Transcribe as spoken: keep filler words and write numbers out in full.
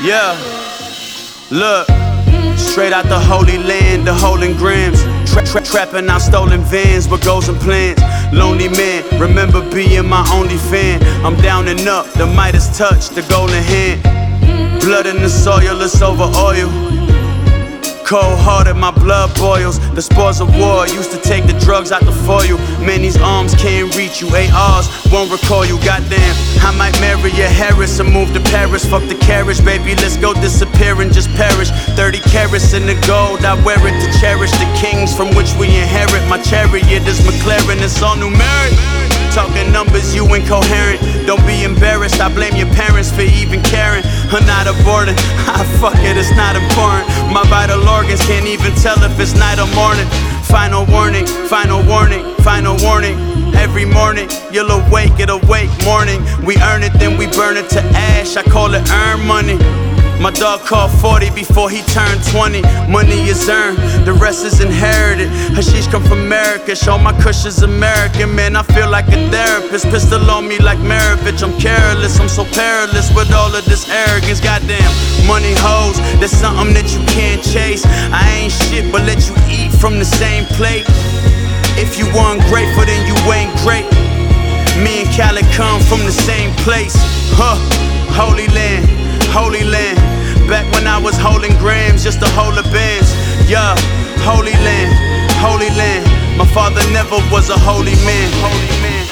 Yeah, look, straight out the Holy Land, the holding grams, tra tra trapping out stolen vans with goals and plans. Lonely man, remember being my only fan. I'm down and up, the Midas touch, the golden hand. Blood in the soil, it's over oil. Cold hearted, my blood boils. The spores of war used to take the drugs out the foil. Man, these arms can't reach you. A Rs won't recall you. Goddamn, I might marry a Harris and move to Paris. Fuck the carriage, baby, let's go disappear and just perish. Thirty carats in the gold, I wear it to cherish the kings from which we inherit. My chariot is McLaren, it's all numeric. Talking numbers, you incoherent. Don't be embarrassed, I blame your parents for even caring. I'm not aborting, ah fuck it, it's not important. My vital organs can't even tell if it's night or morning. Final warning, final warning, final warning. Every morning, you'll awake, it'll wake morning. We earn it, then we burn it to ash, I call it earn money. My dog called forty before he turned twenty. Money is earned, the rest is inherited. Hashish come from America, show my kush is American. Man, I feel like a therapist, pistol on me like Maravich. I'm careless, I'm so perilous with all of this arrogance. Goddamn, money hoes, that's something that you can't chase. I ain't shit, but let you eat from the same plate. If you weren't grateful, then you ain't great. Me and Khaled come from the same place. Huh, Holy Land, Holy Land. Back when I was holding grams just to hold the bands. Yeah, Holy Land, Holy Land. My father never was a holy man, holy man.